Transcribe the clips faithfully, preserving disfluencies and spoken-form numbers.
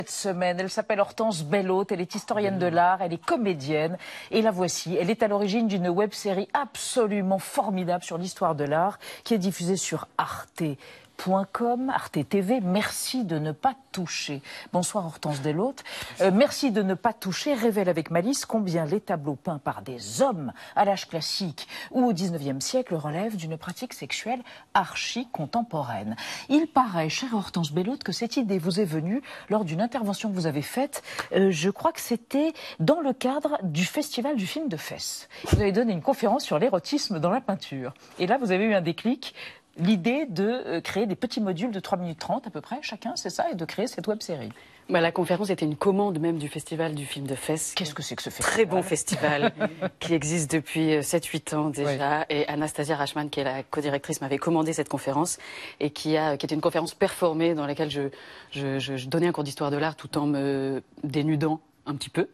Cette semaine, elle s'appelle Hortense Bellotte, elle est historienne de l'art, elle est comédienne et la voici. Elle est à l'origine d'une web-série absolument formidable sur l'histoire de l'art qui est diffusée sur Arte point com, Arte T V. Merci de ne pas toucher. Bonsoir Hortense Bellotte. Euh, merci de ne pas toucher révèle avec malice combien les tableaux peints par des hommes à l'âge classique ou au dix-neuvième siècle relèvent d'une pratique sexuelle archi-contemporaine. Il paraît, chère Hortense Bellotte, que cette idée vous est venue lors d'une intervention que vous avez faite. Euh, je crois que c'était dans le cadre du Festival du film de Fès. Vous avez donné une conférence sur l'érotisme dans la peinture. Et là, vous avez eu un déclic. L'idée de créer des petits modules de trois minutes trente à peu près, chacun, c'est ça, et de créer cette web-série. Bah, la conférence était une commande même du Festival du film de Fès. Qu'est-ce que c'est que ce festival? Très bon festival qui existe depuis sept huit ans déjà. Oui. Et Anastasia Rachman, qui est la co-directrice, m'avait commandé cette conférence et qui, a, qui était une conférence performée dans laquelle je, je, je, je donnais un cours d'histoire de l'art tout en me dénudant un petit peu,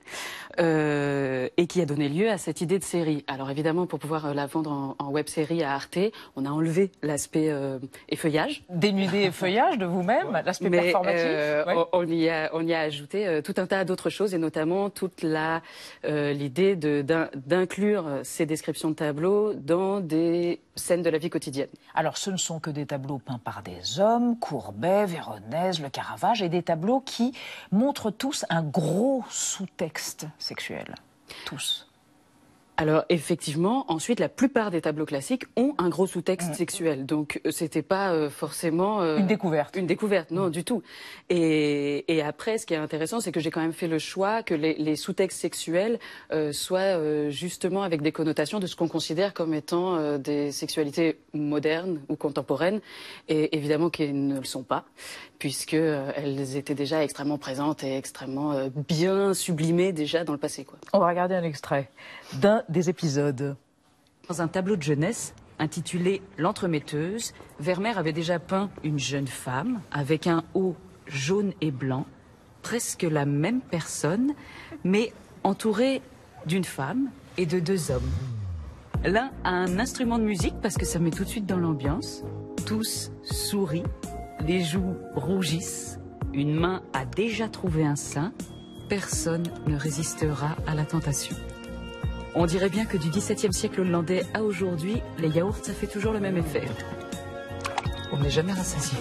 euh, et qui a donné lieu à cette idée de série. Alors évidemment, pour pouvoir la vendre en, en web-série à Arte, on a enlevé l'aspect euh, effeuillage. Dénudé effeuillage de vous-même, l'aspect performatif. Euh, ouais. on, on, y a, on y a ajouté euh, tout un tas d'autres choses, et notamment toute la euh, l'idée d'inclure ces descriptions de tableaux dans des scènes de la vie quotidienne. Alors ce ne sont que des tableaux peints par des hommes, Courbet, Véronèse, Le Caravage, et des tableaux qui montrent tous un gros sous-texte sexuel. Tous. Alors effectivement, ensuite la plupart des tableaux classiques ont un gros sous-texte mmh. sexuel, donc c'était pas euh, forcément euh, une découverte. Une découverte, non mmh. du tout. Et, et après, ce qui est intéressant, c'est que j'ai quand même fait le choix que les, les sous-textes sexuels euh, soient euh, justement avec des connotations de ce qu'on considère comme étant euh, des sexualités modernes ou contemporaines, et évidemment qu'elles ne le sont pas, puisque euh, elles étaient déjà extrêmement présentes et extrêmement euh, bien sublimées déjà dans le passé, quoi. On va regarder un extrait d'un des épisodes. Dans un tableau de jeunesse intitulé L'Entremetteuse, Vermeer avait déjà peint une jeune femme avec un haut jaune et blanc, presque la même personne, mais entourée d'une femme et de deux hommes. L'un a un instrument de musique parce que ça met tout de suite dans l'ambiance. Tous sourient, les joues rougissent, une main a déjà trouvé un sein. Personne ne résistera à la tentation. On dirait bien que du dix-septième siècle hollandais à aujourd'hui, les yaourts, ça fait toujours le même effet. On n'est jamais rassasié.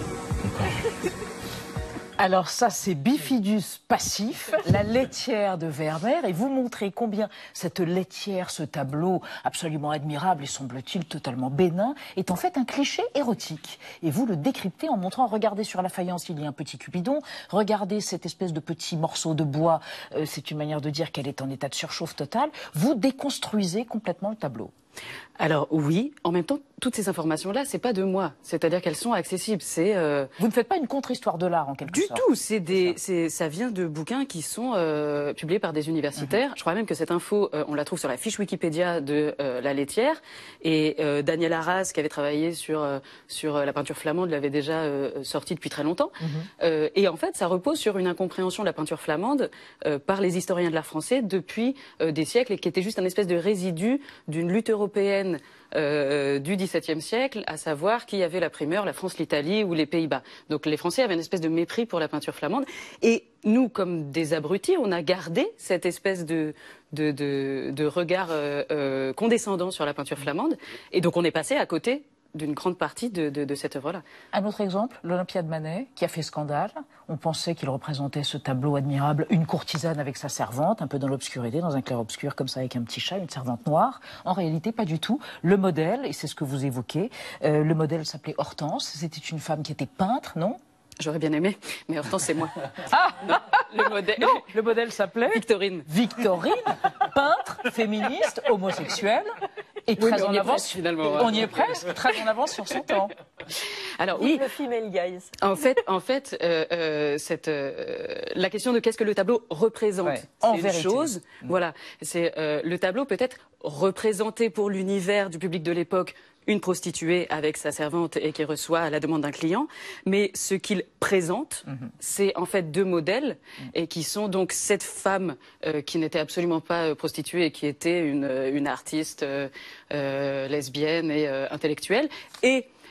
Alors ça, c'est Bifidus passif, la laitière de Vermeer, et vous montrez combien cette laitière, ce tableau absolument admirable et semble-t-il totalement bénin, est en fait un cliché érotique. Et vous le décryptez en montrant, regardez sur la faïence, il y a un petit Cupidon, regardez cette espèce de petit morceau de bois, euh, c'est une manière de dire qu'elle est en état de surchauffe totale. Vous déconstruisez complètement le tableau. Alors oui, en même temps, toutes ces informations-là, c'est pas de moi, c'est-à-dire qu'elles sont accessibles. C'est euh... vous ne faites pas une contre-histoire de l'art en quelque du sorte. Du tout, c'est des, c'est ça vient de bouquins qui sont euh, publiés par des universitaires. Mm-hmm. Je crois même que cette info, euh, on la trouve sur la fiche Wikipédia de euh, la laitière. Et euh, Daniel Arras, qui avait travaillé sur euh, sur la peinture flamande, l'avait déjà euh, sorti depuis très longtemps. Mm-hmm. euh, et en fait, ça repose sur une incompréhension de la peinture flamande euh, par les historiens de l'art français depuis euh, des siècles, et qui était juste un espèce de résidu d'une lutte européenne Euh, du dix-septième siècle, à savoir qui avait la primeur, la France, l'Italie ou les Pays-Bas. Donc les Français avaient une espèce de mépris pour la peinture flamande, et nous, comme des abrutis, on a gardé cette espèce de, de, de, de regard euh, euh, condescendant sur la peinture flamande, et donc on est passé à côté d'une grande partie de, de, de cette œuvre-là. Un autre exemple, l'Olympia de Manet, qui a fait scandale. On pensait qu'il représentait ce tableau admirable, une courtisane avec sa servante, un peu dans l'obscurité, dans un clair-obscur, comme ça, avec un petit chat, une servante noire. En réalité, pas du tout. Le modèle, et c'est ce que vous évoquez, euh, le modèle s'appelait Hortense. C'était une femme qui était peintre, non ? J'aurais bien aimé, mais Hortense, c'est moi. Ah le, le modèle, non, le modèle s'appelait Victorine. Victorine, peintre, féministe, homosexuelle. Et oui, très en on avance, presque, finalement. On y est presque, très en avance sur son temps. Alors oui, le female guys. En fait, en fait, euh, euh, cette, euh, la question de qu'est-ce que le tableau représente, ouais, c'est une vérité. chose. Mmh. Voilà, c'est euh, le tableau peut être représenté pour l'univers du public de l'époque. Une prostituée avec sa servante et qui reçoit à la demande d'un client. Mais ce qu'il présente, mmh. c'est en fait deux modèles, mmh. et qui sont donc cette femme euh, qui n'était absolument pas euh, prostituée et qui était une, une artiste euh, euh, lesbienne et euh, intellectuelle, et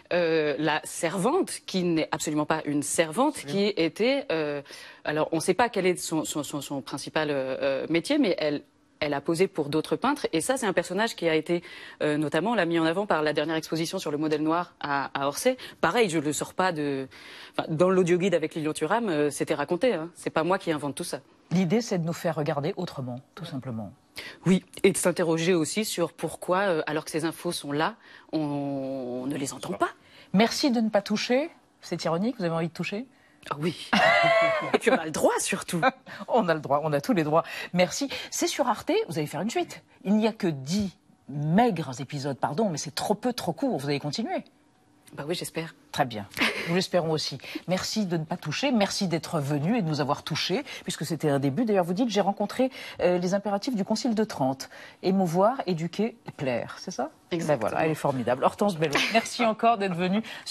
euh, la servante, qui n'est absolument pas une servante, qui était... Euh, alors, on ne sait pas quel est son, son, son, son principal euh, métier, mais elle... Elle a posé pour d'autres peintres, et ça, c'est un personnage qui a été, euh, notamment, l'a mis en avant par la dernière exposition sur le modèle noir à, à Orsay. Pareil, je ne le sors pas de... Enfin, dans l'audioguide avec Lilian Thuram, euh, c'était raconté, hein. C'est pas moi qui invente tout ça. L'idée, c'est de nous faire regarder autrement, tout simplement. Oui, et de s'interroger aussi sur pourquoi, euh, alors que ces infos sont là, on, on ne les entend pas. Merci de ne pas toucher. C'est ironique, vous avez envie de toucher? Ah oui, et puis on a le droit surtout. On a le droit, on a tous les droits. Merci. C'est sur Arte, vous allez faire une suite. Il n'y a que dix maigres épisodes, pardon, mais c'est trop peu, trop court. Vous allez continuer. Bah oui, j'espère. Très bien. Nous l'espérons aussi. Merci de ne pas toucher. Merci d'être venu et de nous avoir touchés, puisque c'était un début. D'ailleurs, vous dites, j'ai rencontré euh, les impératifs du Concile de Trente. Émouvoir, éduquer et plaire. C'est ça? Exactement. Ben voilà, elle est formidable. Hortense Bello, merci encore d'être venue.